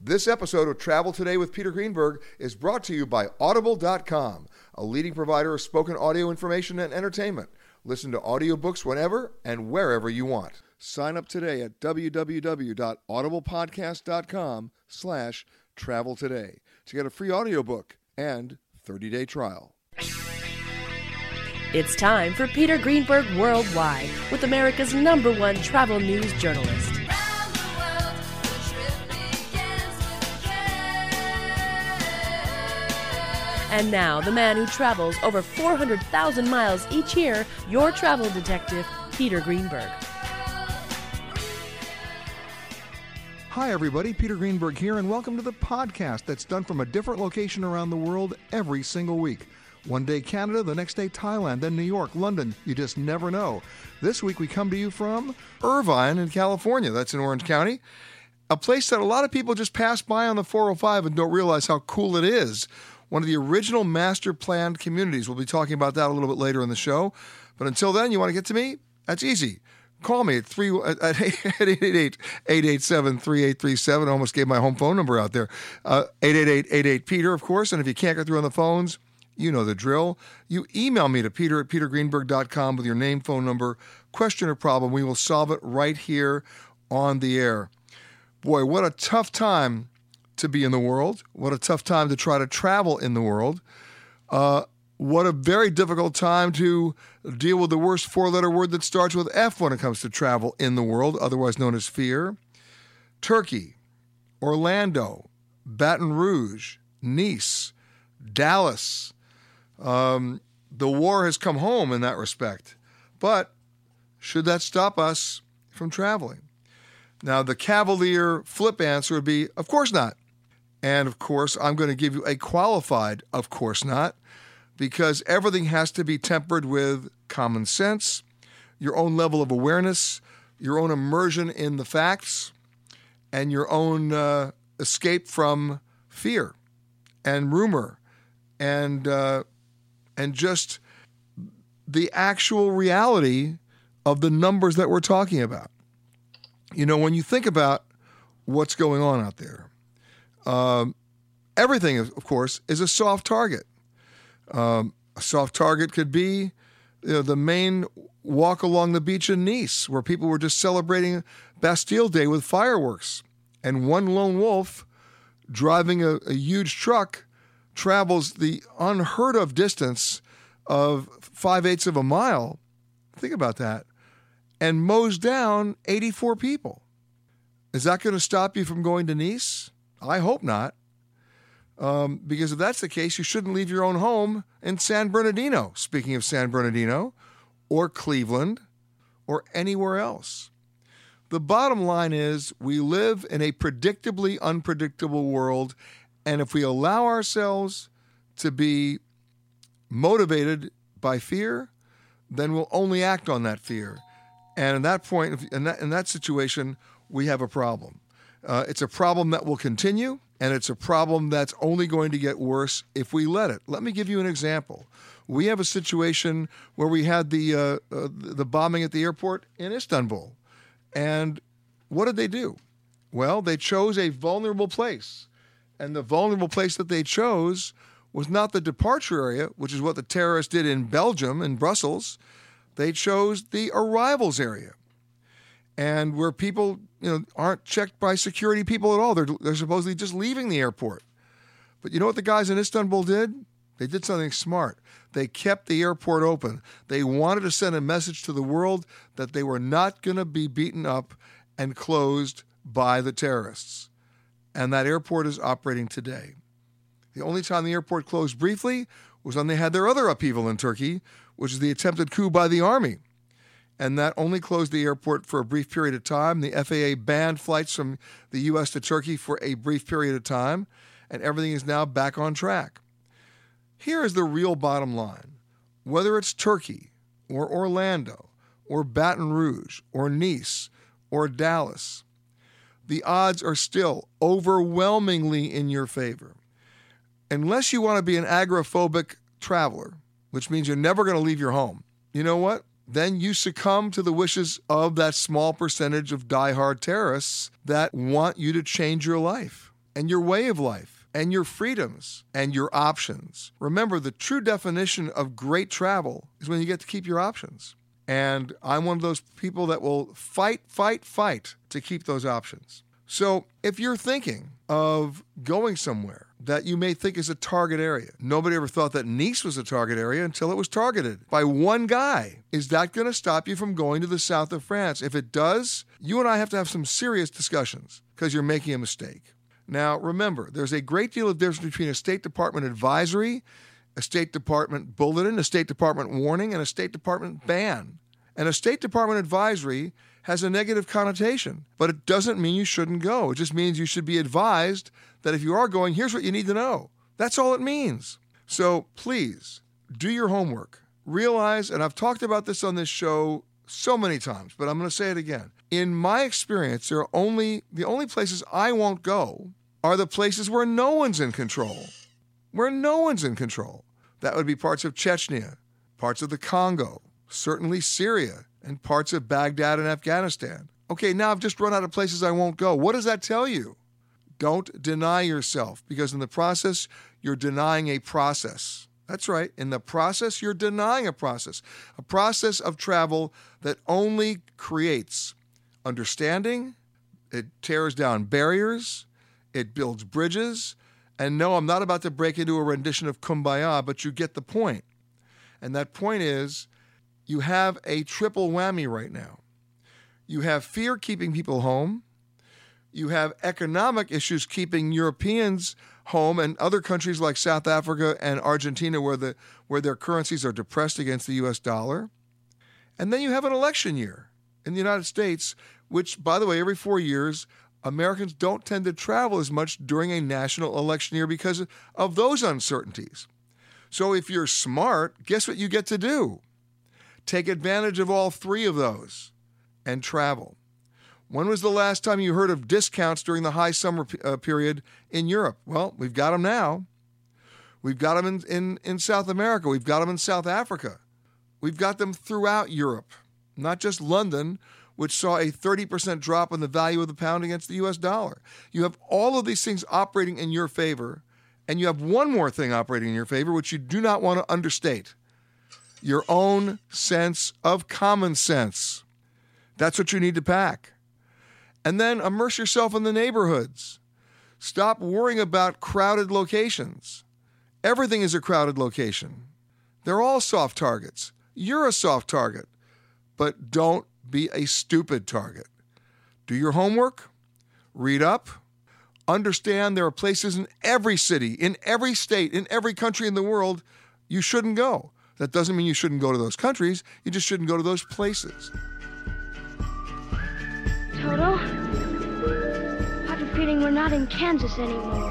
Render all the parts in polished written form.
This episode of Travel Today with Peter Greenberg is brought to you by Audible.com, a leading provider of spoken audio information and entertainment. Listen to audiobooks whenever and wherever you want. Sign up today at www.audiblepodcast.com/travel today to get a free audiobook and 30-day trial. It's time for Peter Greenberg Worldwide with America's #1 travel news journalist. And now, the man who travels over 400,000 miles each year, your travel detective, Peter Greenberg. Hi, everybody. Peter Greenberg here, and welcome to the podcast that's done from a different location around the world every single week. One day Canada, the next day Thailand, then New York, London. You just never know. This week we come to you from Irvine in California. That's in Orange County. A place that a lot of people just pass by on the 405 and don't realize how cool it is. One of the original master planned communities. We'll be talking about that a little bit later in the show. But until then, you want to get to me? That's easy. Call me at 888-887-3837. I almost gave my home phone number out there. 888-88-PETER, of course. And if you can't get through on the phones, you know the drill. You email me to peter@petergreenberg.com with your name, phone number, question or problem. We will solve it right here on the air. Boy, what a tough time to be in the world. What a tough time to try to travel in the world. What a very difficult time to deal with the worst four-letter word that starts with F when it comes to travel in the world, otherwise known as fear. Turkey, Orlando, Baton Rouge, Nice, Dallas. The war has come home in that respect. But should that stop us from traveling? Now, the cavalier flip answer would be, of course not. And, of course, I'm going to give you a qualified, of course not, because everything has to be tempered with common sense, your own level of awareness, your own immersion in the facts, and your own escape from fear and rumor and just the actual reality of the numbers that we're talking about. You know, when you think about what's going on out there, everything, of course, is a soft target. A soft target could be the main walk along the beach in Nice, where people were just celebrating Bastille Day with fireworks. And one lone wolf driving a huge truck travels the unheard of distance of 5/8 of a mile. Think about that. And mows down 84 people. Is that going to stop you from going to Nice? I hope not. Because if that's the case, you shouldn't leave your own home in San Bernardino, speaking of San Bernardino, or Cleveland, or anywhere else. The bottom line is we live in a predictably unpredictable world, and if we allow ourselves to be motivated by fear, then we'll only act on that fear. And at that point, in that situation, we have a problem. It's a problem that will continue, and it's a problem that's only going to get worse if we let it. Let me give you an example. We have a situation where we had the bombing at the airport in Istanbul. And what did they do? Well, they chose a vulnerable place. And the vulnerable place that they chose was not the departure area, which is what the terrorists did in Belgium, in Brussels. They chose the arrivals area. And where people, aren't checked by security people at all. They're supposedly just leaving the airport. But you know what the guys in Istanbul did? They did something smart. They kept the airport open. They wanted to send a message to the world that they were not going to be beaten up and closed by the terrorists. And that airport is operating today. The only time the airport closed briefly was when they had their other upheaval in Turkey, which is the attempted coup by the army. And that only closed the airport for a brief period of time. The FAA banned flights from the U.S. to Turkey for a brief period of time, and everything is now back on track. Here is the real bottom line. Whether it's Turkey or Orlando or Baton Rouge or Nice or Dallas, the odds are still overwhelmingly in your favor. Unless you want to be an agoraphobic traveler, which means you're never going to leave your home, you know what? Then you succumb to the wishes of that small percentage of diehard terrorists that want you to change your life. and your way of life and your freedoms and your options. Remember, the true definition of great travel is when you get to keep your options. And I'm one of those people that will fight to keep those options. So if you're thinking of going somewhere that you may think is a target area, nobody ever thought that Nice was a target area until it was targeted by one guy. Is that going to stop you from going to the south of France? If it does, you and I have to have some serious discussions because you're making a mistake. Now, remember, there's a great deal of difference between a State Department advisory, a State Department bulletin, a State Department warning, and a State Department ban. And a State Department advisory has a negative connotation, but it doesn't mean you shouldn't go. It just means you should be advised that if you are going, here's what you need to know. That's all it means. So please, do your homework. Realize, and I've talked about this on this show so many times, but I'm going to say it again. In my experience, the only places I won't go are the places where no one's in control. Where no one's in control. That would be parts of Chechnya, parts of the Congo, certainly Syria, and parts of Baghdad and Afghanistan. Okay, now I've just run out of places I won't go. What does that tell you? Don't deny yourself, because in the process, you're denying a process. That's right. In the process, you're denying a process of travel that only creates understanding, it tears down barriers, it builds bridges. And no, I'm not about to break into a rendition of Kumbaya, but you get the point. And that point is, you have a triple whammy right now. You have fear keeping people home. You have economic issues keeping Europeans home, and other countries like South Africa and Argentina where their currencies are depressed against the U.S. dollar. And then you have an election year in the United States, which, by the way, every 4 years, Americans don't tend to travel as much during a national election year because of those uncertainties. So if you're smart, guess what you get to do? Take advantage of all three of those and travel. When was the last time you heard of discounts during the high summer period in Europe? Well, we've got them now. We've got them in South America. We've got them in South Africa. We've got them throughout Europe, not just London, which saw a 30% drop in the value of the pound against the U.S. dollar. You have all of these things operating in your favor, and you have one more thing operating in your favor, which you do not want to understate. Your own sense of common sense. That's what you need to pack. And then immerse yourself in the neighborhoods. Stop worrying about crowded locations. Everything is a crowded location. They're all soft targets. You're a soft target. But don't be a stupid target. Do your homework. Read up. Understand there are places in every city, in every state, in every country in the world you shouldn't go. That doesn't mean you shouldn't go to those countries. You just shouldn't go to those places. Toto, I have a feeling we're not in Kansas anymore.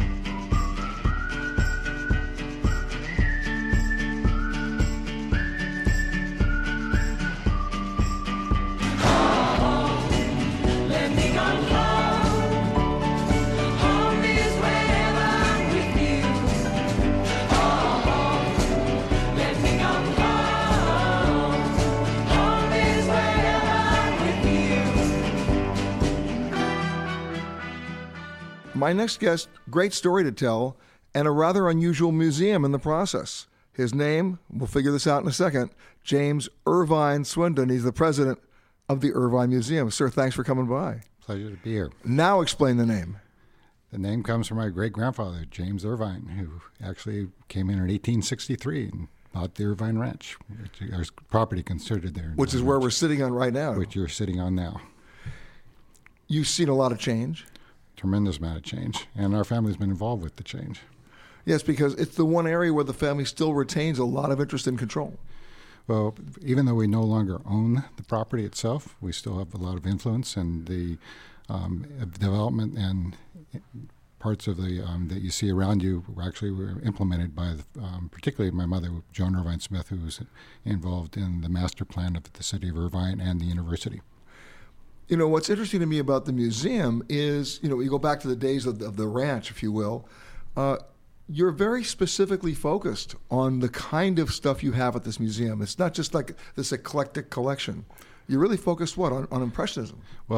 My next guest, great story to tell, and a rather unusual museum in the process. His name, we'll figure this out in a second, James Irvine Swindon. He's the president of the Irvine Museum. Sir, thanks for coming by. Pleasure to be here. Now explain the name. The name comes from my great-grandfather, James Irvine, who actually came in 1863 and bought the Irvine Ranch, which is property considered there. Which is where we're sitting on right now. Which you're sitting on now. You've seen a lot of change. Tremendous amount of change, and our family's been involved with the change. Yes, because it's the one area where the family still retains a lot of interest and control. Well, even though we no longer own the property itself, we still have a lot of influence, and the development and parts of the that you see around you were implemented by particularly my mother, Joan Irvine Smith, who was involved in the master plan of the city of Irvine and the university. You know, what's interesting to me about the museum is, you go back to the days of the ranch, if you will, you're very specifically focused on the kind of stuff you have at this museum. It's not just like this eclectic collection. You're really focused, on Impressionism? Well,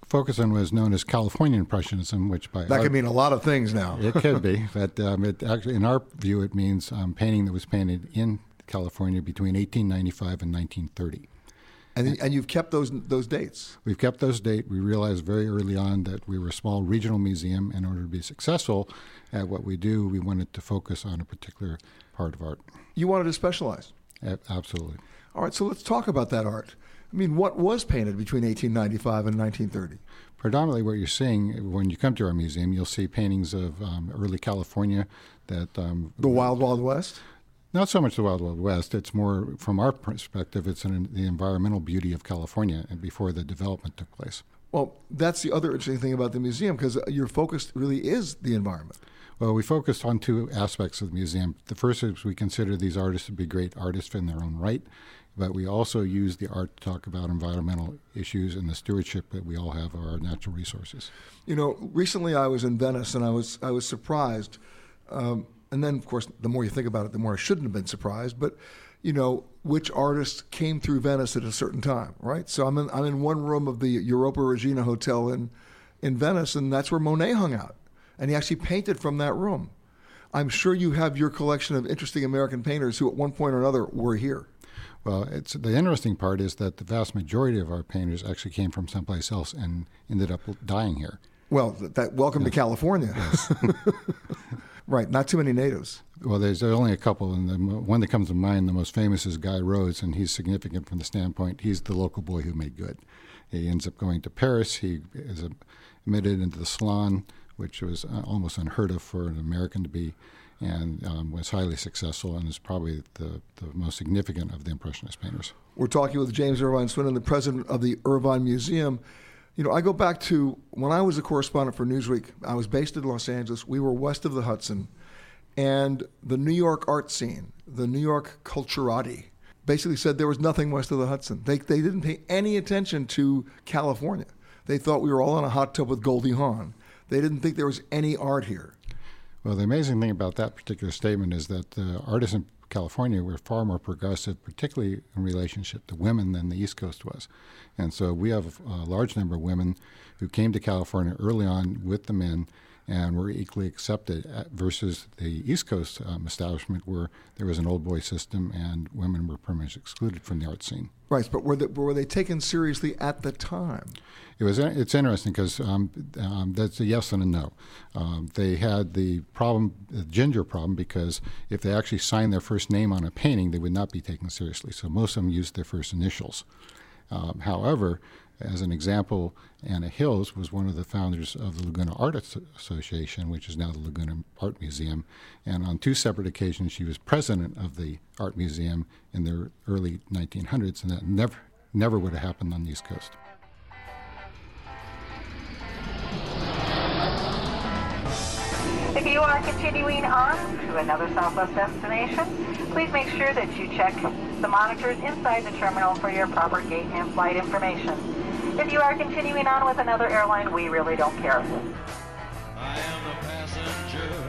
focus on was known as California Impressionism, which by That could mean a lot of things now. it could be, but it actually, in our view, it means painting that was painted in California between 1895 and 1930. And you've kept those dates. We've kept those dates. We realized very early on that we were a small regional museum. In order to be successful at what we do, we wanted to focus on a particular part of art. You wanted to specialize. Absolutely. All right, so let's talk about that art. I mean, what was painted between 1895 and 1930? Predominantly what you're seeing when you come to our museum, you'll see paintings of early California that... The Wild Wild West? Not so much the Wild Wild West. It's more, from our perspective, it's the environmental beauty of California and before the development took place. Well, that's the other interesting thing about the museum, because your focus really is the environment. Well, we focused on two aspects of the museum. The first is we consider these artists to be great artists in their own right, but we also use the art to talk about environmental issues and the stewardship that we all have of our natural resources. You know, recently I was in Venice, and I was surprised. And then, of course, the more you think about it, the more I shouldn't have been surprised. But, you know, which artists came through Venice at a certain time, right? So I'm in one room of the Europa Regina Hotel in Venice, and that's where Monet hung out. And he actually painted from that room. I'm sure you have your collection of interesting American painters who at one point or another were here. Well, the interesting part is that the vast majority of our painters actually came from someplace else and ended up dying here. Well, welcome to California. Yes. Right, not too many natives. Well, there's only a couple, and the one that comes to mind, the most famous, is Guy Rhodes, and he's significant from the standpoint he's the local boy who made good. He ends up going to Paris. He is admitted into the Salon, which was almost unheard of for an American to be, and was highly successful and is probably the most significant of the Impressionist painters. We're talking with James Irvine Swindon, the president of the Irvine Museum. You know, I go back to when I was a correspondent for Newsweek. I was based in Los Angeles. We were west of the Hudson. And the New York art scene, the New York culturati, basically said there was nothing west of the Hudson. They didn't pay any attention to California. They thought we were all in a hot tub with Goldie Hawn. They didn't think there was any art here. Well, the amazing thing about that particular statement is that the artists in California were far more progressive, particularly in relationship to women, than the East Coast was. And so we have a large number of women who came to California early on with the men and were equally accepted versus the East Coast establishment where there was an old boy system and women were pretty much excluded from the art scene. Right, but were they taken seriously at the time? It's interesting because that's a yes and a no. They had the ginger problem, because if they actually signed their first name on a painting, they would not be taken seriously. So most of them used their first initials. However, as an example, Anna Hills was one of the founders of the Laguna Art Association, which is now the Laguna Art Museum. And on two separate occasions, she was president of the Art Museum in the early 1900s, and that never would have happened on the East Coast. If you are continuing on to another Southwest destination, please make sure that you check the monitors inside the terminal for your proper gate and flight information. If you are continuing on with another airline, we really don't care. I am a passenger.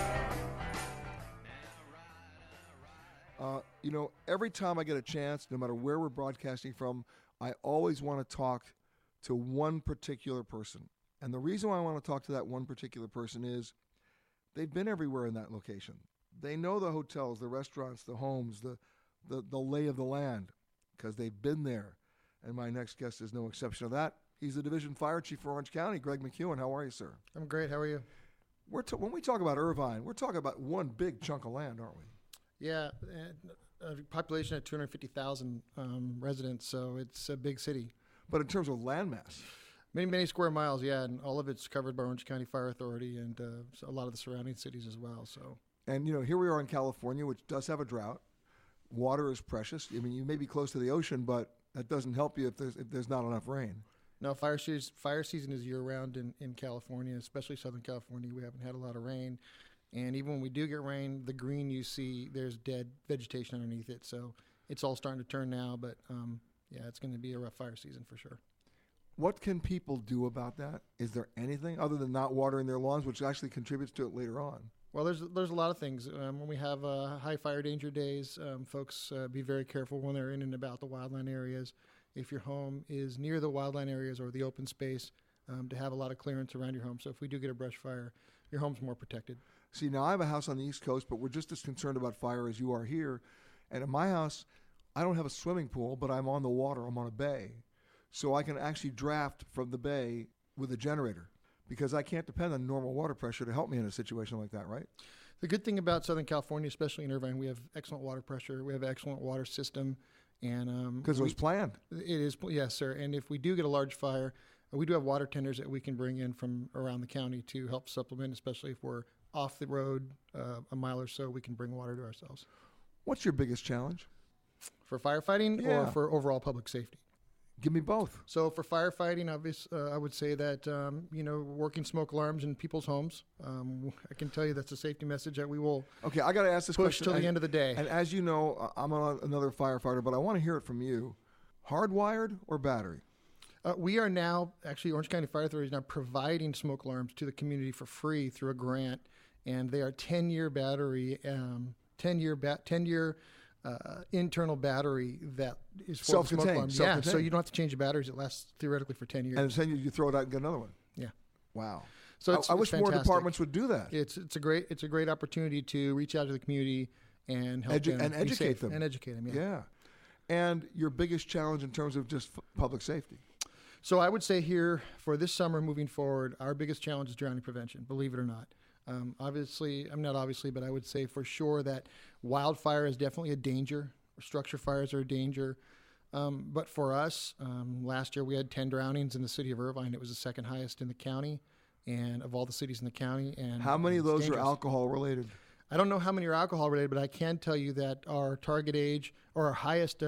You know, every time I get a chance, no matter where we're broadcasting from, I always want to talk to one particular person. And the reason why I want to talk to that one particular person is they've been everywhere in that location. They know the hotels, the restaurants, the homes, the lay of the land, because they've been there. And my next guest is no exception to that. He's the Division Fire Chief for Orange County, Greg McEwen. How are you, sir? I'm great. How are you? When we talk about Irvine, we're talking about one big chunk of land, aren't we? Yeah, a population of 250,000 residents, so it's a big city. But in terms of landmass, many square miles, yeah, and all of it's covered by Orange County Fire Authority and so a lot of the surrounding cities as well. So, and you know, here we are in California, which does have a drought. Water is precious. I mean, you may be close to the ocean, but that doesn't help you if there's not enough rain. No, fire season is year-round in California, especially Southern California. We haven't had a lot of rain. And even when we do get rain, the green you see, there's dead vegetation underneath it. So it's all starting to turn now. But, yeah, it's going to be a rough fire season for sure. What can people do about that? Is there anything other than not watering their lawns, which actually contributes to it later on? Well, there's a lot of things. When we have high fire danger days, folks be very careful when they're in and about the wildland areas. If your home is near the wildland areas or the open space, to have a lot of clearance around your home. So if we do get a brush fire, your home's more protected. See, now I have a house on the East Coast, but we're just as concerned about fire as you are here. And in my house, I don't have a swimming pool, but I'm on the water. I'm on a bay. So I can actually draft from the bay with a generator because I can't depend on normal water pressure to help me in a situation like that, right? The good thing about Southern California, especially in Irvine, we have excellent water pressure. We have an excellent water system. And because it was planned. It is, yes, sir. And if we do get a large fire, we do have water tenders that we can bring in from around the county to help supplement, especially if we're off the road a mile or so, we can bring water to ourselves. What's your biggest challenge? For firefighting or for overall public safety? Give me both. So for firefighting, I would say that, working smoke alarms in people's homes. I can tell you that's a safety message that we will Okay, I got to ask this push question. till the end of the day. And as you know, I'm another firefighter, but I want to hear it from you. Hardwired or battery? We are now, actually, Orange County Fire Authority is now providing smoke alarms to the community for free through a grant, and they are 10-year battery, 10-year internal battery that is for the smoke alarm. Yeah, so you don't have to change the batteries. It lasts theoretically for 10 years. And then you throw it out and get another one. Yeah. Wow. So I wish more departments would do that. It's a great opportunity to reach out to the community and help them and educate them. And educate them. Yeah. And your biggest challenge in terms of just public safety? So I would say here for this summer moving forward, our biggest challenge is drowning prevention, believe it or not. Not obviously, but I would say for sure that wildfire is definitely a danger. Structure fires are a danger. But for us, last year we had 10 drownings in the city of Irvine. It was the second highest in the county and of all the cities in the county. And how many of those are alcohol related? I don't know how many are alcohol related, but I can tell you that our target age or our highest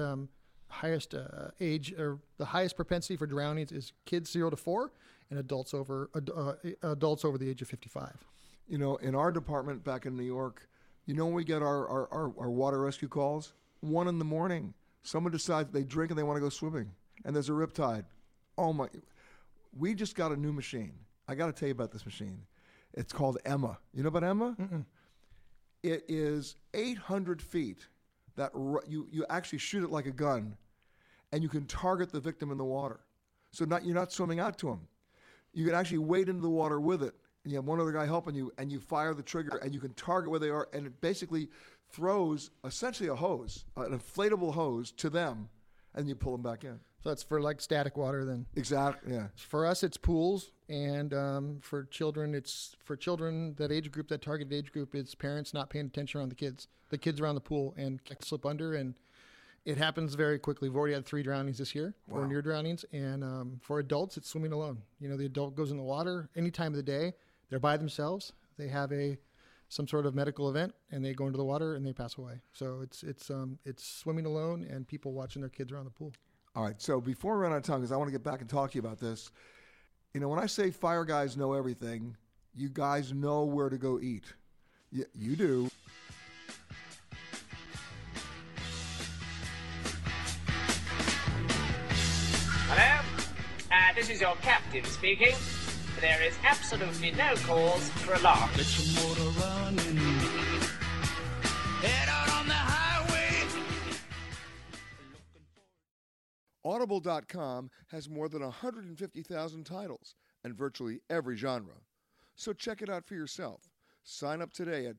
age or the highest propensity for drownings is kids 0 to 4 and adults over the age of 55. You know, in our department back in New York, when we get our water rescue calls, 1 a.m, someone decides they drink and they want to go swimming, and there's a riptide. Oh my! We just got a new machine. I got to tell you about this machine. It's called Emma. You know about Emma? Mm-mm. It is 800 feet. That you actually shoot it like a gun, and you can target the victim in the water. So you're not swimming out to him. You can actually wade into the water with it, and you have one other guy helping you, and you fire the trigger, and you can target where they are, and it basically throws essentially a hose, an inflatable hose, to them, and you pull them back in. So that's for like static water then. Exactly. Yeah. For us, it's pools, and for children, that age group, that targeted age group, it's parents not paying attention around the kids around the pool and slip under, and it happens very quickly. We've already had 3 drownings this year, 4 near drownings, and for adults, it's swimming alone. The adult goes in the water any time of the day. They're by themselves. They have some sort of medical event, and they go into the water and they pass away. So it's swimming alone and people watching their kids around the pool. All right. So before we run out of time, because I want to get back and talk to you about this, when I say fire guys know everything, you guys know where to go eat. You do. Hello? This is your captain speaking. There is absolutely no cause for alarm. Get your motor running. Head out on the highway. Audible.com has more than 150,000 titles and virtually every genre. So check it out for yourself. Sign up today at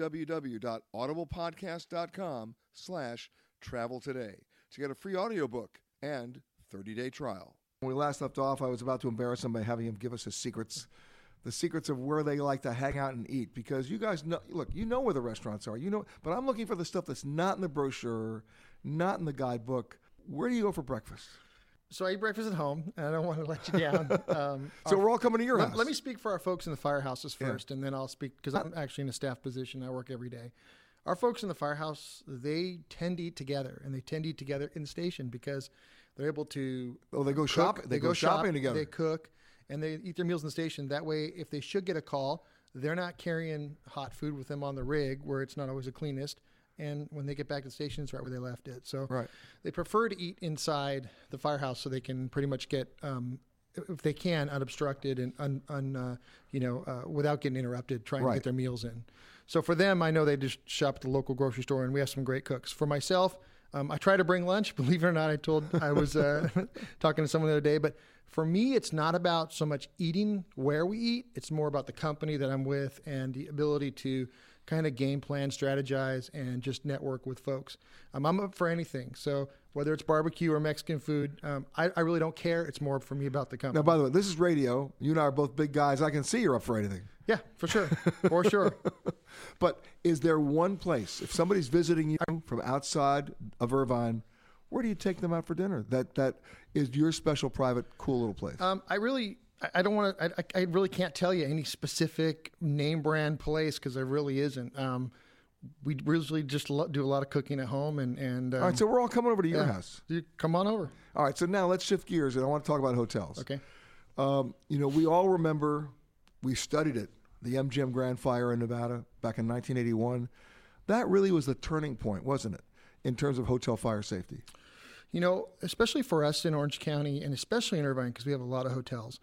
www.audiblepodcast.com/travel today to get a free audiobook and 30-day trial. When we last left off, I was about to embarrass him by having him give us his secrets, the secrets of where they like to hang out and eat, because you guys know, look, you know where the restaurants are, but I'm looking for the stuff that's not in the brochure, not in the guidebook. Where do you go for breakfast? So I eat breakfast at home, and I don't want to let you down. So we're all coming to your house. Let me speak for our folks in the firehouses first, and then I'll speak, because I'm actually in a staff position. I work every day. Our folks in the firehouse, they tend to eat together, and they tend to eat together in the station because they're able to. Oh, they go shopping. They go shopping together. They cook, and they eat their meals in the station. That way, if they should get a call, they're not carrying hot food with them on the rig, where it's not always the cleanest. And when they get back to the station, it's right where they left it. So they prefer to eat inside the firehouse so they can pretty much get, if they can, unobstructed and without getting interrupted, trying to get their meals in. So for them, I know they just shop at the local grocery store, and we have some great cooks. For myself, I try to bring lunch. Believe it or not, I was talking to someone the other day, but for me, it's not about so much eating where we eat. It's more about the company that I'm with and the ability to kind of game plan, strategize, and just network with folks. I'm up for anything. So whether it's barbecue or Mexican food, I really don't care. It's more for me about the company. Now, by the way, this is radio. You and I are both big guys. I can see you're up for anything. Yeah, for sure. For sure. But is there one place, if somebody's visiting you from outside of Irvine, where do you take them out for dinner? That is your special, private, cool little place. I really can't tell you any specific name brand place because there really isn't. We usually just do a lot of cooking at home, and all right, so we're all coming over to your house. You come on over. All right, so now let's shift gears, and I want to talk about hotels. Okay. We all remember, we studied it, the MGM Grand Fire in Nevada back in 1981. That really was the turning point, wasn't it, in terms of hotel fire safety? Especially for us in Orange County, and especially in Irvine, because we have a lot of hotels.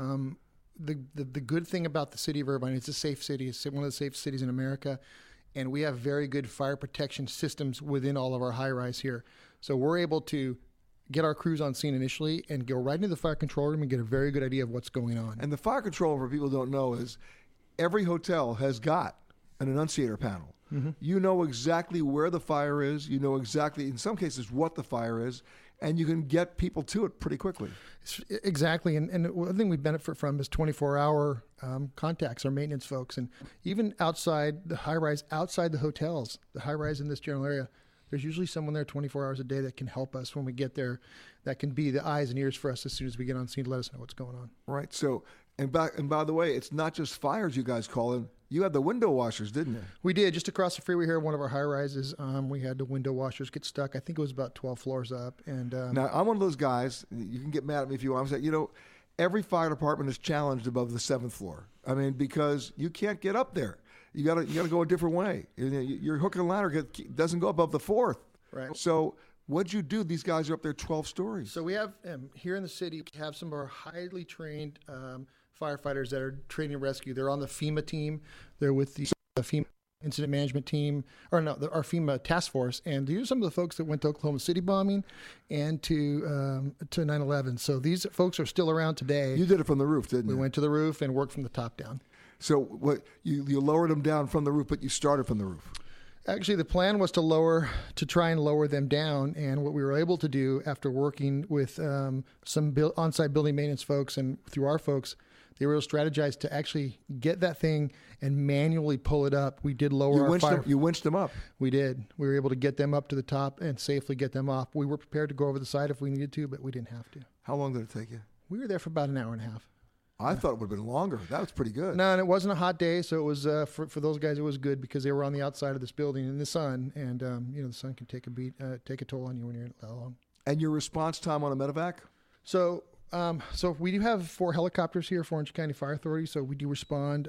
The good thing about the city of Irvine, it's a safe city. It's one of the safest cities in America, and we have very good fire protection systems within all of our high-rise here. So we're able to get our crews on scene initially and go right into the fire control room and get a very good idea of what's going on. And the fire control, for people who don't know, is every hotel has got an annunciator panel. Mm-hmm. You know exactly where the fire is. You know exactly, in some cases, what the fire is, and you can get people to it pretty quickly. Exactly. And one thing we benefit from is 24-hour contacts, our maintenance folks. And even outside the high-rise, outside the hotels, the high-rise in this general area, there's usually someone there 24 hours a day that can help us when we get there, that can be the eyes and ears for us as soon as we get on scene to let us know what's going on. Right. So, and by the way, it's not just fires you guys call in. You had the window washers, didn't you? We did. Just across the freeway here, one of our high-rises, we had the window washers get stuck. I think it was about 12 floors up. And now, I'm one of those guys, you can get mad at me if you want. I'm saying, every fire department is challenged above the 7th floor. I mean, because you can't get up there. You gotta go a different way. Your hook and ladder doesn't go above the 4th. Right. So what'd you do? These guys are up there 12 stories. So we have, here in the city, we have some of our highly trained firefighters that are training and rescue. They're on the FEMA team. They're with the FEMA incident management team, our FEMA task force. And these are some of the folks that went to Oklahoma City bombing and to 9/11. So these folks are still around today. You did it from the roof, didn't you? We went to the roof and worked from the top down. So what you lowered them down from the roof, but you started from the roof. Actually, the plan was to try and lower them down, and what we were able to do after working with some on-site building maintenance folks and through our folks, they were able to strategize to actually get that thing and manually pull it up. We did lower our fire. You winched them up. We did. We were able to get them up to the top and safely get them off. We were prepared to go over the side if we needed to, but we didn't have to. How long did it take you? We were there for about an hour and a half. I thought it would have been longer. That was pretty good. No, and it wasn't a hot day, so it was for those guys. It was good because they were on the outside of this building in the sun, and the sun can take a toll on you when you're that long. And your response time on a medevac? So we do have 4 helicopters here for Orange County Fire Authority. So we do respond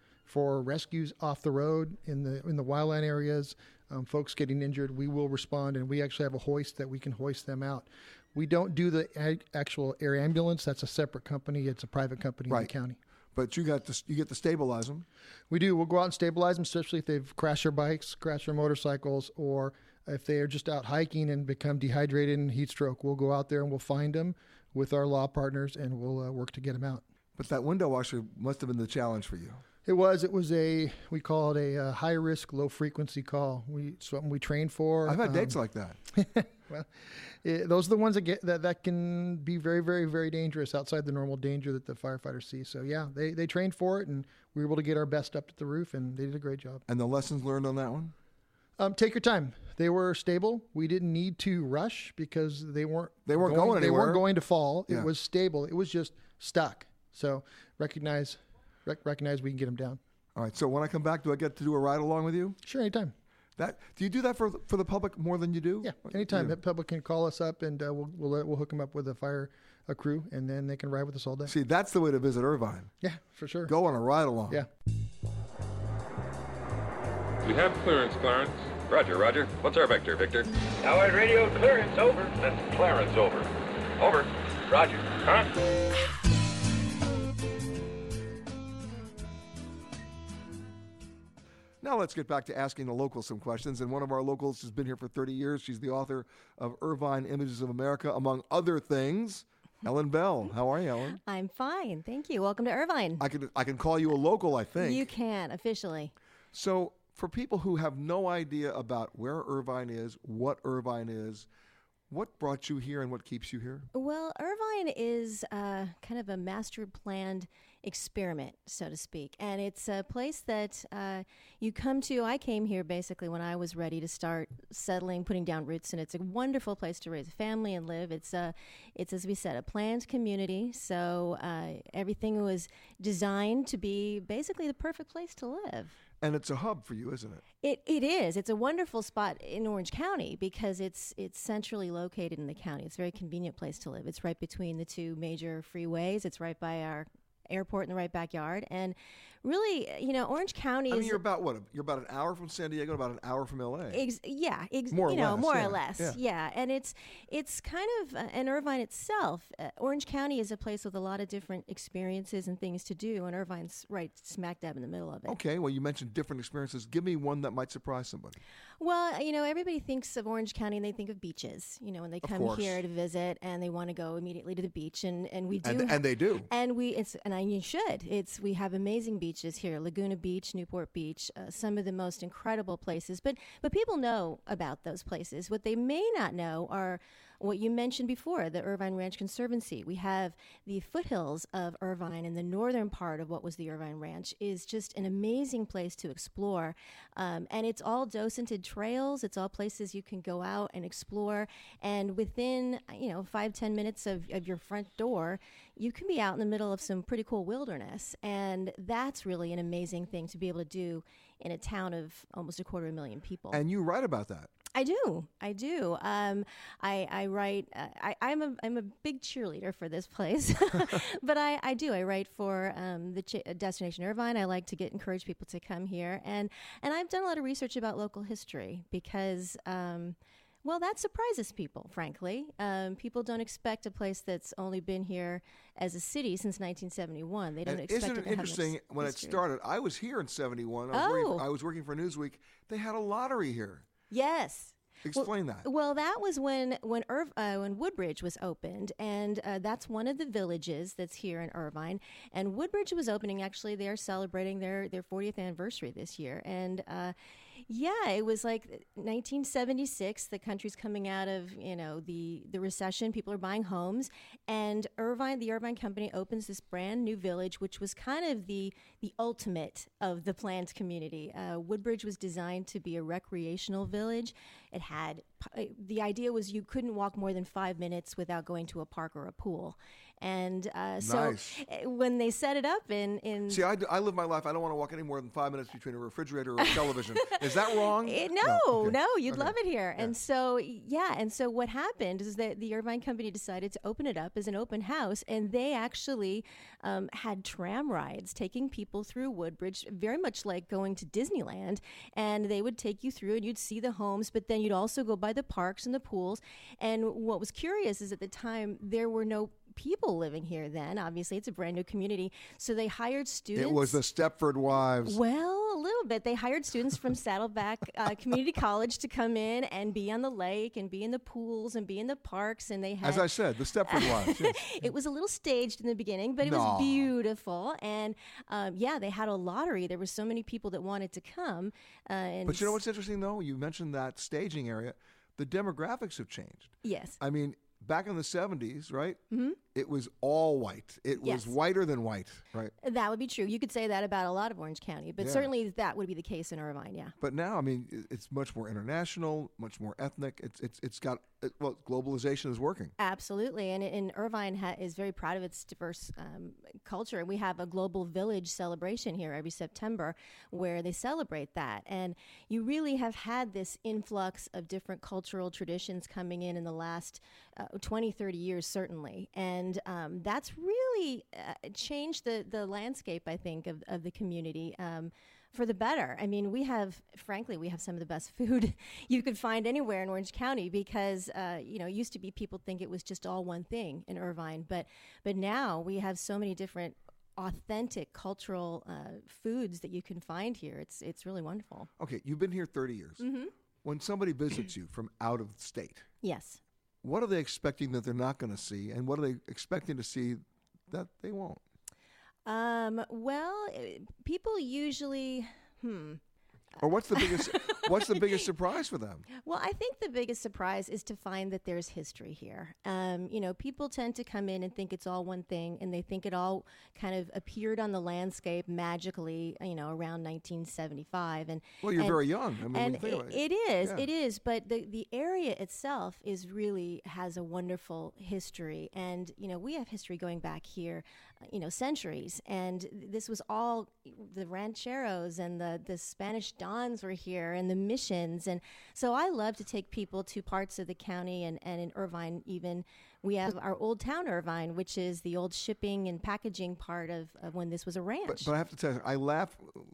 for rescues off the road in the wildland areas. Folks getting injured, we will respond, and we actually have a hoist that we can hoist them out. We don't do the actual air ambulance. That's a separate company. It's a private company in the county. But you get to stabilize them. We do. We'll go out and stabilize them, especially if they've crashed their bikes, crashed their motorcycles, or if they are just out hiking and become dehydrated and heat stroke. We'll go out there and we'll find them with our law partners, and we'll work to get them out. But that window washer must have been the challenge for you. It was we call it a high risk, low frequency call. Something we train for. I've had dates like that. Well, those are the ones that can be very, very, very dangerous outside the normal danger that the firefighters see. So yeah, they trained for it, and we were able to get our best up to the roof, and they did a great job. And the lessons learned on that one? Take your time. They were stable. We didn't need to rush because they weren't going anywhere. They weren't going to fall. Yeah. It was stable. It was just stuck. So recognize we can get them down. All right. So when I come back, do I get to do a ride along with you? Sure, anytime. Do you do that for the public more than you do? Yeah, anytime. The public can call us up, and we'll hook them up with a crew, and then they can ride with us all day. See, that's the way to visit Irvine. Yeah, for sure. Go on a ride along. Yeah. We have clearance, Clarence. Roger. What's our vector, Victor? Howard radio clearance over. That's Clarence over. Over. Roger. Huh? Now let's get back to asking the locals some questions. And one of our locals has been here for 30 years. She's the author of Irvine Images of America, among other things. Ellen Bell. How are you, Ellen? I'm fine. Thank you. Welcome to Irvine. I can call you a local, I think. You can, officially. So for people who have no idea about where Irvine is, what Irvine is, what brought you here and what keeps you here? Well, Irvine is kind of a master planned experiment, so to speak. And it's a place that you come to. I came here basically when I was ready to start settling, putting down roots. And it's a wonderful place to raise a family and live. It's as we said, a planned community. So everything was designed to be basically the perfect place to live. And it's a hub for you, isn't it? It is. It's a wonderful spot in Orange County because it's centrally located in the county. It's a very convenient place to live. It's right between the two major freeways. It's right by our airport in the right backyard. And really, Orange County is... you're about what? You're about an hour from San Diego, about an hour from L.A. More or less. Yeah. And it's kind of, and Irvine itself, Orange County is a place with a lot of different experiences and things to do, and Irvine's right smack dab in the middle of it. Okay, well, you mentioned different experiences. Give me one that might surprise somebody. Well, everybody thinks of Orange County and they think of beaches, when they come here to visit and they want to go immediately to the beach, and we do. And they do. And you should. We have amazing beaches here: Laguna Beach, Newport Beach, some of the most incredible places. But people know about those places. What they may not know are what you mentioned before: the Irvine Ranch Conservancy. We have the foothills of Irvine, and the northern part of what was the Irvine Ranch is just an amazing place to explore. And it's all docented trails. It's all places you can go out and explore. And within 5-10 minutes of your front door, you can be out in the middle of some pretty cool wilderness. And that's really an amazing thing to be able to do in a town of almost 250,000 people. And you write about that. I do. I write. I'm a big cheerleader for this place, but I do. I write for the Destination Irvine. I like to encourage people to come here, and I've done a lot of research about local history because. That surprises people, frankly. People don't expect a place that's only been here as a city since 1971. They don't expect it to have Isn't it interesting, when it started, I was here in 71. I was working for Newsweek. They had a lottery here. Yes. Explain that. Well, that was when Woodbridge was opened, and that's one of the villages that's here in Irvine. And Woodbridge was opening. Actually, they are celebrating their 40th anniversary this year. And it was like 1976. The country's coming out of the recession. People are buying homes, and the Irvine Company opens this brand new village, which was kind of the ultimate of the planned community. Woodbridge was designed to be a recreational village. It had the idea was you couldn't walk more than 5 minutes without going to a park or a pool, and so when they set it up in see, I live my life. I don't want to walk any more than 5 minutes between a refrigerator or a television. Is that wrong? No, you'd love it here. Yeah. And so what happened is that the Irvine Company decided to open it up as an open house, and they actually had tram rides taking people through Woodbridge, very much like going to Disneyland, and they would take you through and you'd see the homes, but then you'd also go by the parks and the pools. And what was curious is at the time there were no people living here then. Obviously, it's a brand new community. So they hired students. It was the Stepford Wives. Well, a little bit. They hired students from Saddleback Community College to come in and be on the lake and be in the pools and be in the parks. And they had, as I said, the Stepford Wives. Yes. It was a little staged in the beginning, but it was beautiful. And they had a lottery. There were so many people that wanted to come. But you know what's interesting, though? You mentioned that staging area. The demographics have changed. Yes. I mean, back in the 70s, right? Mm-hmm. It was all white. It was whiter than white, right? That would be true. You could say that about a lot of Orange County, but certainly that would be the case in Irvine, yeah. But now, I mean, it's much more international, much more ethnic. It's got, globalization is working. Absolutely. And Irvine is very proud of its diverse culture. We have a Global Village celebration here every September where they celebrate that. And you really have had this influx of different cultural traditions coming in the last 20, 30 years, certainly. And that's really changed the landscape, I think, of the community for the better. I mean, we have some of the best food you could find anywhere in Orange County because, it used to be people think it was just all one thing in Irvine. But now we have so many different authentic cultural foods that you can find here. It's really wonderful. Okay, you've been here 30 years. Mm-hmm. When somebody visits you from out of state, Yes. what are they expecting that they're not going to see, and what are they expecting to see that they won't? Well, people usually, Or what's the biggest surprise for them? Well, I think the biggest surprise is to find that there's history here. People tend to come in and think it's all one thing, and they think it all kind of appeared on the landscape magically, around 1975. Well, you're very young. I mean, when And you think about it is. But the area itself has a wonderful history, and we have history going back here, centuries. And this was all the rancheros and the Spanish Dons were here, and the missions. And so I love to take people to parts of the county, and in Irvine even. We have our Old Town Irvine, which is the old shipping and packaging part of when this was a ranch. But I have to tell you, I laugh.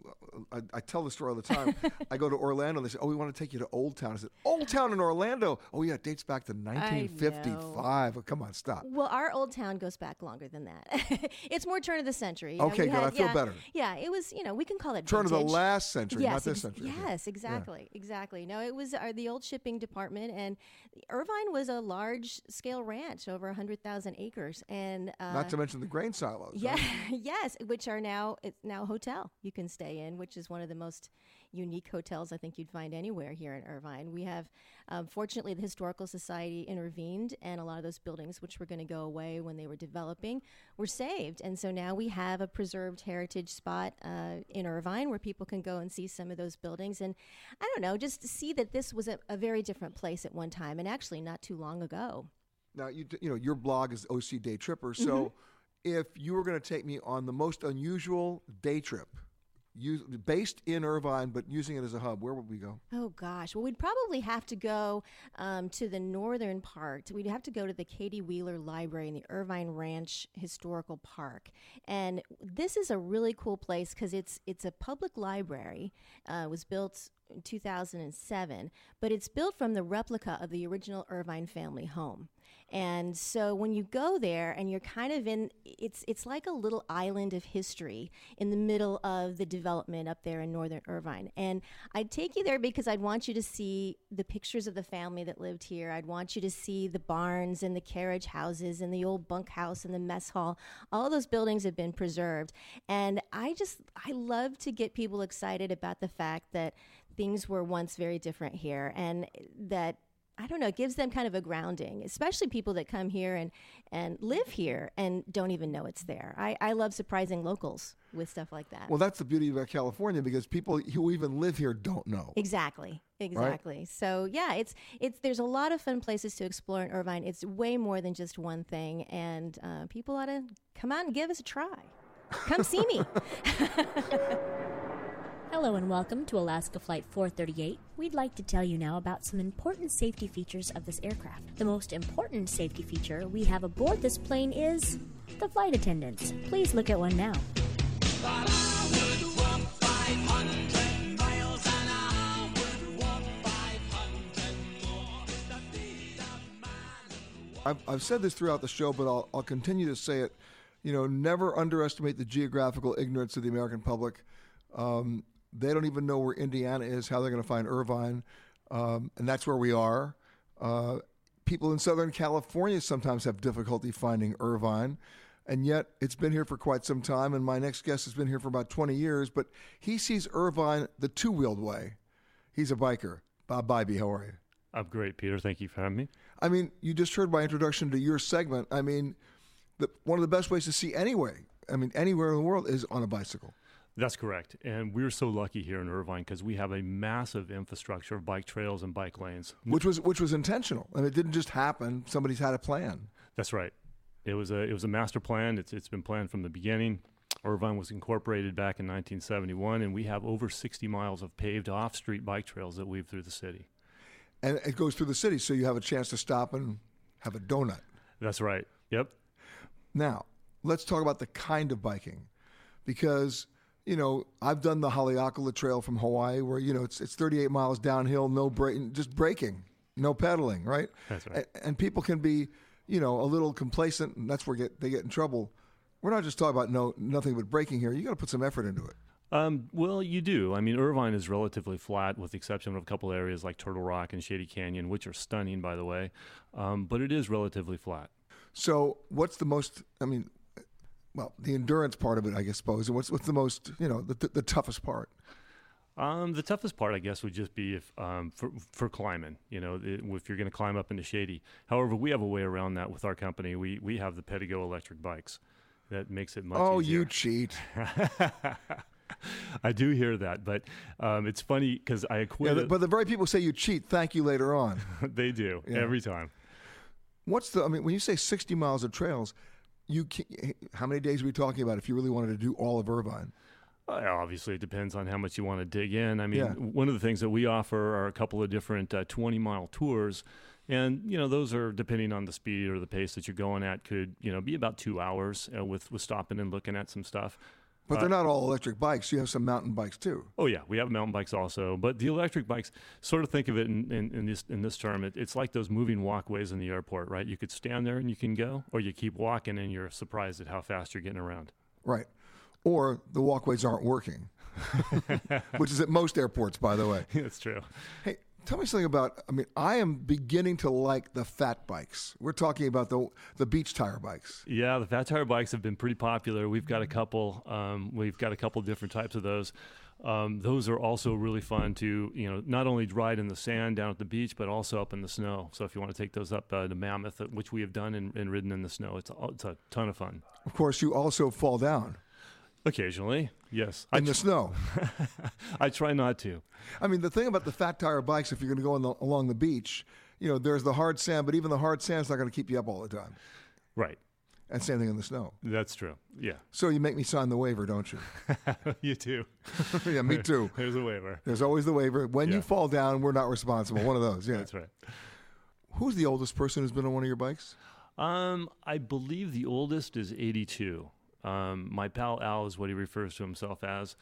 I tell the story all the time. I go to Orlando, and they say, "Oh, we want to take you to Old Town." I said, "Old Town in Orlando? Oh, yeah, it dates back to 1955. Oh, come on, stop." Well, our Old Town goes back longer than that. It's more turn of the century. Okay, good. I feel better. Yeah, it was, we can call it turn vintage. of the last century, yes, not this century. Yes, exactly. No, it was the old shipping department, and Irvine was a large-scale ranch, over 100,000 acres, and not to mention the grain silos. Yeah, right? yes, which are now a hotel you can stay in, which is one of the most unique hotels I think you'd find anywhere here in Irvine. We have, fortunately, the Historical Society intervened, and a lot of those buildings, which were going to go away when they were developing, were saved. And so now we have a preserved heritage spot in Irvine where people can go and see some of those buildings. And I don't know, just to see that this was a very different place at one time, and actually not too long ago. Now, your blog is OC Day Tripper. So if you were going to take me on the most unusual day trip, based in Irvine, but using it as a hub, where would we go? Oh, gosh. Well, we'd probably have to go to the northern part. We'd have to go to the Katie Wheeler Library in the Irvine Ranch Historical Park. And this is a really cool place because it's a public library. It was built in 2007, but it's built from the replica of the original Irvine family home. And so when you go there and you're kind of it's like a little island of history in the middle of the development up there in northern Irvine. And I'd take you there because I'd want you to see the pictures of the family that lived here. I'd want you to see the barns and the carriage houses and the old bunkhouse and the mess hall. All those buildings have been preserved. And I love to get people excited about the fact that things were once very different here, and that, I don't know, it gives them kind of a grounding, especially people that come here and live here and don't even know it's there. I love surprising locals with stuff like that. Well, that's the beauty about California, because people who even live here don't know. Exactly. Right? So yeah, it's there's a lot of fun places to explore in Irvine. It's way more than just one thing, and people ought to come out and give us a try. Come see me. Hello and welcome to Alaska Flight 438. We'd like to tell you now about some important safety features of this aircraft. The most important safety feature we have aboard this plane is the flight attendants. Please look at one now. I've said this throughout the show, but I'll continue to say it. Never underestimate the geographical ignorance of the American public. They don't even know where Indiana is, how they're going to find Irvine, and that's where we are. People in Southern California sometimes have difficulty finding Irvine, and yet it's been here for quite some time, and my next guest has been here for about 20 years, but he sees Irvine the two-wheeled way. He's a biker. Bob Bybee, how are you? I'm great, Peter. Thank you for having me. I mean, you just heard my introduction to your segment. I mean, one of the best ways to see anywhere in the world is on a bicycle. That's correct. And we're so lucky here in Irvine because we have a massive infrastructure of bike trails and bike lanes. Which was intentional. I mean, it didn't just happen. Somebody's had a plan. That's right. It was a master plan. It's been planned from the beginning. Irvine was incorporated back in 1971, and we have over 60 miles of paved off-street bike trails that weave through the city. And it goes through the city, so you have a chance to stop and have a donut. That's right. Yep. Now, let's talk about the kind of biking, because I've done the Haleakala Trail from Hawaii, where it's 38 miles downhill, no braking, just braking, no pedaling, right? That's right. And people can be, a little complacent, and that's where they get in trouble. We're not just talking about nothing but braking here. You got to put some effort into it. Well, you do. I mean, Irvine is relatively flat with the exception of a couple areas like Turtle Rock and Shady Canyon, which are stunning, by the way. But it is relatively flat. So what's the most, the endurance part of it, I suppose. And what's the most, the toughest part? The toughest part, I guess, would just be for climbing, if you're going to climb up into Shady. However, we have a way around that with our company. We have the Pedigo electric bikes. That makes it much easier. Oh, you cheat. I do hear that, but it's funny because I equate. Yeah, but the very people say you cheat, thank you later on. They do, every time. When you say 60 miles of trails, how many days are we talking about if you really wanted to do all of Irvine? Obviously, it depends on how much you want to dig in. One of the things that we offer are a couple of different 20-mile tours. And, those are, depending on the speed or the pace that you're going at, could, be about 2 hours with stopping and looking at some stuff. But they're not all electric bikes. You have some mountain bikes, too. Oh, yeah. We have mountain bikes also. But the electric bikes, sort of think of it in this term, it's like those moving walkways in the airport, right? You could stand there and you can go, or you keep walking and you're surprised at how fast you're getting around. Right. Or the walkways aren't working, which is at most airports, by the way. That's true. Hey, tell me something about, I am beginning to like the fat bikes. We're talking about the beach tire bikes. Yeah, the fat tire bikes have been pretty popular. We've got a couple. Different types of those. Those are also really fun to, not only ride in the sand down at the beach, but also up in the snow. So if you want to take those up to Mammoth, which we have done and ridden in the snow, it's a ton of fun. Of course, you also fall down. Occasionally, yes. In the snow. I try not to. The thing about the fat tire bikes, if you're going to go along the beach, there's the hard sand, but even the hard sand's not going to keep you up all the time. Right. And same thing in the snow. That's true, yeah. So you make me sign the waiver, don't you? You too. Yeah, me too. There's a waiver. There's always the waiver. When you fall down, we're not responsible. One of those, yeah. That's right. Who's the oldest person who's been on one of your bikes? I believe the oldest is 82. My pal Al is what he refers to himself as.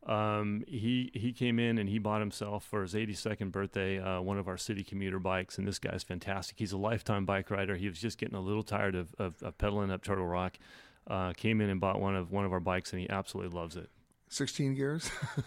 He came in and he bought himself for his 82nd birthday one of our city commuter bikes, and this guy's fantastic. He's a lifetime bike rider. He was just getting a little tired of pedaling up Turtle Rock. Came in and bought one of our bikes, and he absolutely loves it. 16 gears.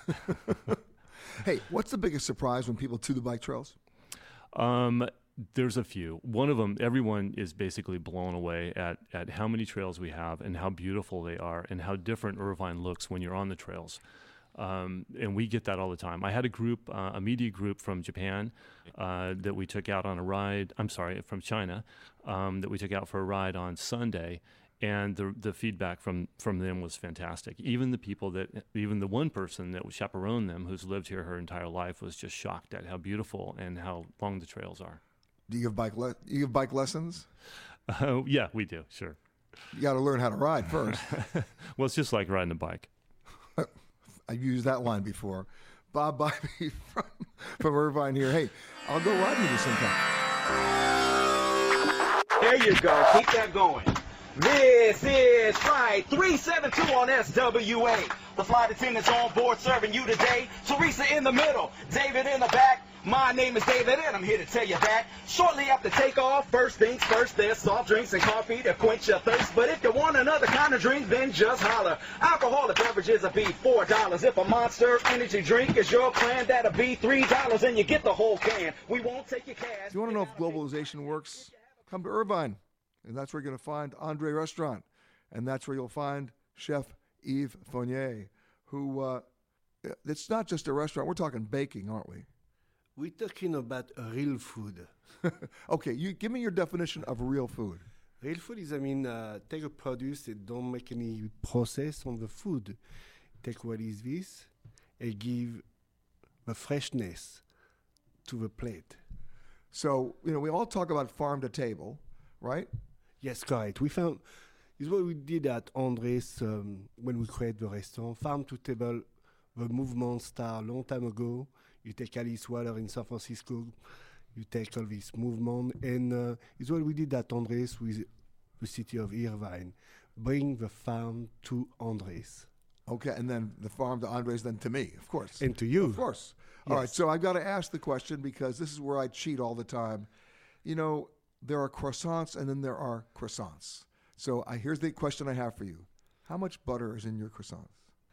Hey, what's the biggest surprise when people do the bike trails? There's a few. One of them, everyone is basically blown away at how many trails we have and how beautiful they are and how different Irvine looks when you're on the trails. And we get that all the time. I had a media group from Japan that we took out on a ride. I'm sorry, from China, that we took out for a ride on Sunday. And the feedback from them was fantastic. Even the one person that chaperoned them, who's lived here her entire life, was just shocked at how beautiful and how long the trails are. Do you give bike lessons? Yeah, we do. Sure. You got to learn how to ride first. Well, it's just like riding a bike. I've used that line before. Bob Bybee from Irvine here. Hey, I'll go riding with you sometime. There you go. Keep that going. This is Flight 372 on SWA. The flight attendants on board serving you today. Teresa in the middle, David in the back. My name is David and I'm here to tell you that shortly after takeoff, first things first, there's soft drinks and coffee to quench your thirst. But if you want another kind of drink, then just holler. Alcoholic beverages will be $4. If a Monster Energy drink is your plan, that'll be $3 and you get the whole can. We won't take your cash. You want to know if globalization works? Come to Irvine. And that's where you're going to find Andre Restaurant. And that's where you'll find Chef Yves Fournier, who, it's not just a restaurant. We're talking baking, aren't we? We're talking about real food. Okay, you give me your definition of real food. Real food is, take a produce and don't make any process on the food. Take what is this and give the freshness to the plate. So, we all talk about farm to table, right? Yes, correct. We found, is what we did at Andres when we created the restaurant. Farm to table, the movement started a long time ago. You take Alice Water in San Francisco, you take all this movement, and it's what we did at Andres with the city of Irvine. Bring the farm to Andres. Okay, and then the farm to Andres, then to me, of course. And to you. Of course. Yes. All right, so I've got to ask the question because this is where I cheat all the time. There are croissants and then there are croissants. So here's the question I have for you. How much butter is in your croissants?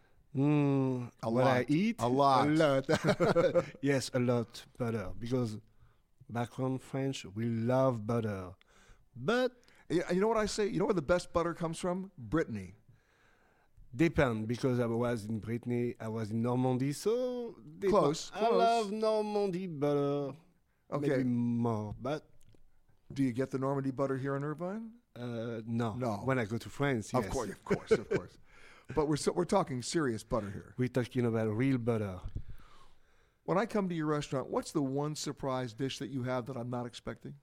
A lot. I eat? A lot. A lot. Yes, a lot butter. Because background French, we love butter. But you know what I say? You know where the best butter comes from? Brittany. Depend, because I was in Brittany, I was in Normandy, so Close. I love Normandy butter. Okay. Maybe more, but do you get the Normandy butter here in Irvine? No. When I go to France, yes. Of course. But we're talking serious butter here. We're talking about real butter. When I come to your restaurant, what's the one surprise dish that you have that I'm not expecting?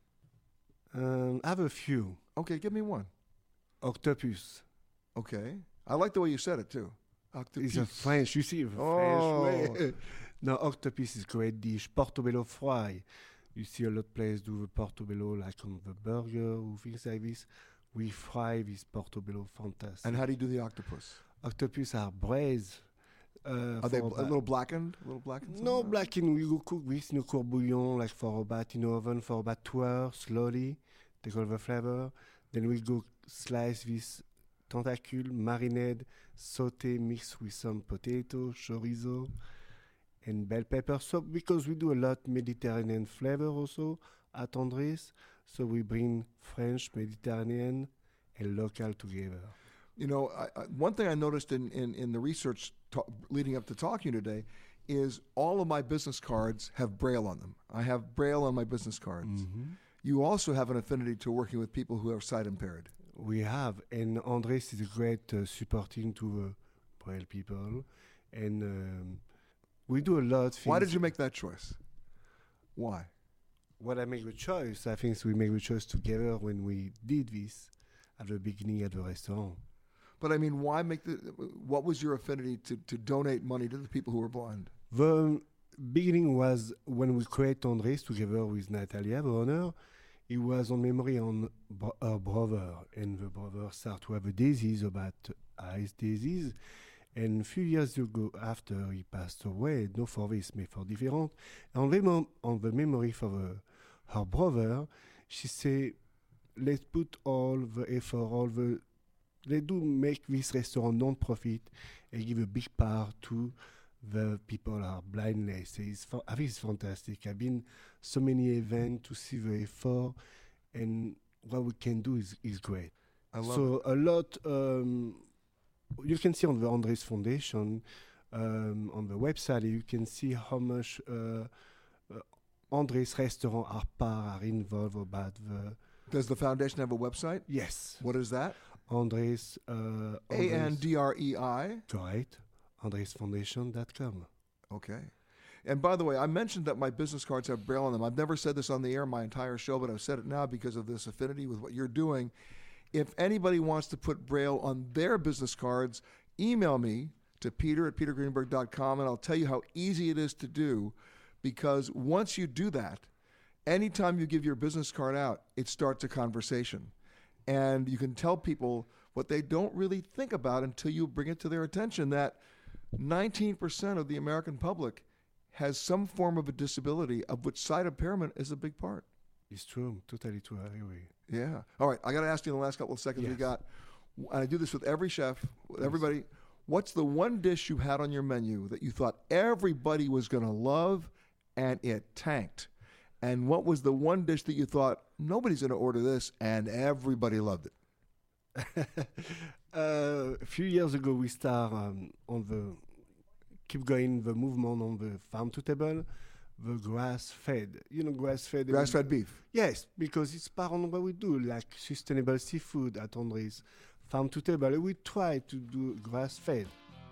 I have a few. Okay, give me one. Octopus. Okay. I like the way you said it, too. Octopus. It's a French, you see, French way. No, octopus is a great dish. Portobello fry. You see a lot of places do the portobello like on the burger or things like this. We fry this portobello, fantastic. And how do you do the octopus? Octopus are braised. Are they a little blackened? No, blackened. We go cook this in a court bouillon, like for about in the oven for about 2 hours, slowly. Take all the flavor. Then we go slice this tentacule, marinade, saute, mix with some potato, chorizo, and bell pepper. So because we do a lot Mediterranean flavor also at Andres, so we bring French, Mediterranean, and local together. You know, one thing I noticed in the research leading up to talking today is all of my business cards have Braille on them. I have Braille on my business cards. Mm-hmm. You also have an affinity to working with people who are sight impaired. We have, and Andres is a great supporting to Braille people, and we do a lot. Why did you make that choice? Why? What I make the choice, I think we make the choice together when we did this at the beginning at the restaurant. But I mean, why make what was your affinity to donate money to the people who were blind? The beginning was when we created Andres together with Natalia, the owner. It was on memory on her brother, and the brother started to have a disease about eyes disease. And a few years ago, after he passed away, not for this, but for different, on the memory for her brother, she said, let's put all the effort, let's do make this restaurant non-profit and give a big part to the people who are blindness. I think it's fantastic. I've been so many events to see the effort, and what we can do is great. I love so it. A lot. You can see on the Andres Foundation on the website. You can see how much Andres restaurant are involved about the. Does the foundation have a website? Yes. What is that? Andres. ANDREI. Correct. AndresFoundation.com. Okay. And by the way, I mentioned that my business cards have Braille on them. I've never said this on the air my entire show, but I've said it now because of this affinity with what you're doing. If anybody wants to put Braille on their business cards, email me to peter@petergreenberg.com, and I'll tell you how easy it is to do, because once you do that, anytime you give your business card out, it starts a conversation. And you can tell people what they don't really think about until you bring it to their attention, that 19% of the American public has some form of a disability, of which sight impairment is a big part. It's true, totally true. I agree. Yeah. All right, I got to ask you in the last couple of seconds we got, and I do this with every chef, with everybody, what's the one dish you had on your menu that you thought everybody was going to love and it tanked? And what was the one dish that you thought nobody's going to order this and everybody loved it? A few years ago, we started keep going the movement on the farm to table, the grass-fed. You know, grass-fed. Grass-fed beef. Yes, because it's part of what we do, like sustainable seafood at Andres. Farm to table, we try to do grass-fed.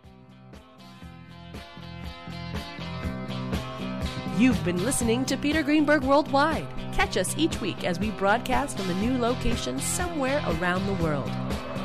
You've been listening to Peter Greenberg Worldwide. Catch us each week as we broadcast from a new location somewhere around the world.